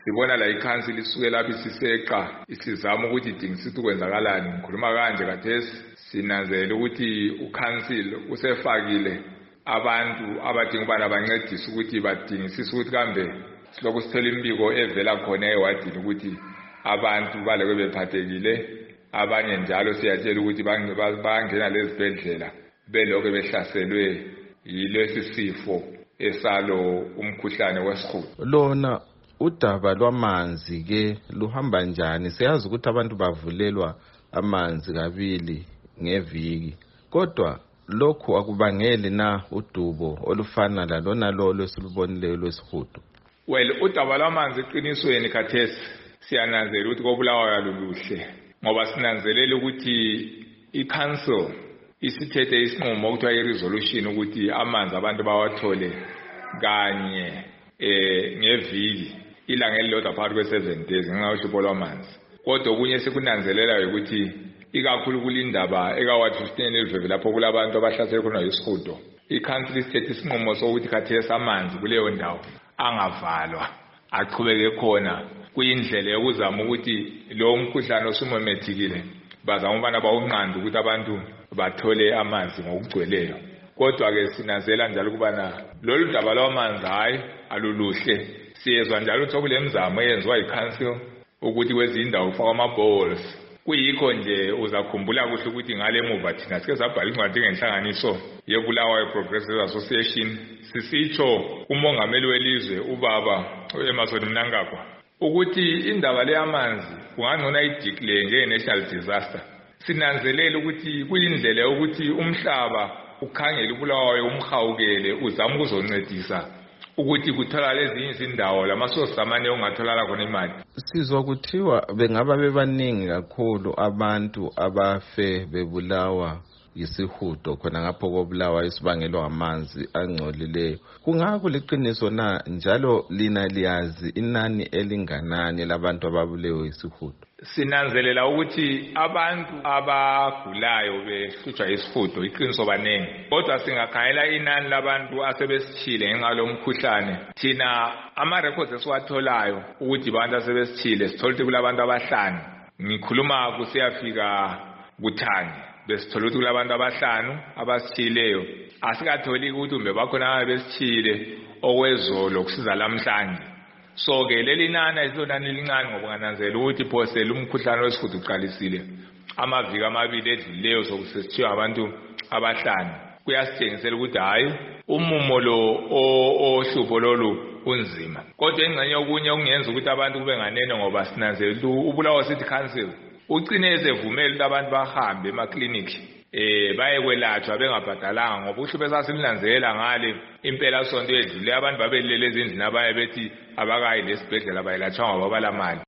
sibona la ikhansili isuke lapho isiseqa isizama ukuthi idingisise ukwenzakalani. Ngikhuluma kanje kathesi sinanzela ukuthi ukhansili usefakile abantu abadinga ubana bancedise ukuthi badingisise ukuthi kambe silokhu sithela imbiko evela khona ewadini ukuthi abantu baleke bephathekile, abanye njalo siyatshela ukuthi bangena lezibhedlela belokho behlaselwe yilesi sifo esalo umkhuhlane wesihudo. Lona udaba lwamanzi ke luhamba njani? Siyazi ukuthi abantu bavulelwa amanzi kabili ngeviki, kodwa lokhu akubangeli na udubo olufana lalona lolo esilubonileyo lwesihudo? Well, udaba lwamanzi eqinisweni khathesi siyananzela ukuthi kobulawayo aluluhle, ngoba sinanzelela ukuthi i-council isithethe isinqumo okuthiwa i-resolution ukuthi amanzi abantu bawathole kanye ngeviki, ilanga elilodwa phakathi kwe-7 days ngenxa lwamanzi. Kodwa okunye sekunanzelelayo ukuthi ikakhulu kulindaba ekawathi 15 eliveve lapho kulabantu abahlaselwe khona yisihudo, i-council isithethe isinqumo sokuthi khathesi amanzi kuleyo ndawo angavalwa, aqhubeke khona kuyindlela yokuzama ukuthi lo mkhuhlane osumemethekile bazama ubana bawunqanda ukuthi abantu bathole amanzi ngokugcweleyo. Kodwa ke sinazela njalo ukubana lolu daba lwamanzi hayi aluluhle. Siyezwa njalo ukuthi kule mizamo eyenziwa yi-council ukuthi kwezinye indawo kufakwa ama-bowls. Kuyikho nje uzakhumbula kuhle ukuthi ngale emuva thina sike sabhala incwadi ngenhlanganiso yeBulawayo Progressive Association sisitsho umongameli welizwe ubaba Emmerson Mnangagwa ukuthi indaba le yamanzi kungangcono ideclare njenge-national disaster. Sinanzelela ukuthi kuyindlela yokuthi umhlaba ukhangele uBulawayo umhawukele uzama ukuzoncedisa ukuthi kutholakala ezinye izindawo lamasource amane ongatholakala khona imali. Sizwa kuthiwa bengaba bebaningi kakhulu abantu abafe bebulawa yisihudo khona ngapho kobulawayo isibangelwa amanzi angcolileyo. Kungako liqiniso na njalo lina liyazi inani elinganani labantu ababulewe yisihudo? Sinanzelela ukuthi abantu abagulayo behlutshwa yisihudo iqiniso baningi, kodwa singakhayela inani labantu asebesithile ngenxa lomkhuhlane. Thina ama-records esiwatholayo ukuthi abantu asebesithile sithola ukuthi kulabantu abahlanu. Ngikhuluma kusiyafika kuthani besithola ukuthi kulabantu abahlanu abasithileyo. Asikatholi ukuthi umbe bakhona abesithile okwezolo kusiza lamhlanje. So ke leli nani ayilonani elincane ngoba ngananzela ukuthi phosela umkhuhlane wesihudo uqalisile amaviki amabili edluleyo sokusithiwa abantu abahlanu. Kuyasitshengisela ukuthi hayi umumo lo ohlupho lolu unzima. Kodwa engxenye okunye okungenza ukuthi abantu kube nganene ngoba sinanzela ukuthi uBulawayo City Council ugcine ezevumela ukuthi abantu bahambe emakliniki baye kwelatshwa bengabhadalanga, ngoba uhlupho esasimlanzela ngale impela sonto edlule abantu babelele ezindlini abaye bethi abakayi lesibhedlela bayelatshwa ngoba balamali.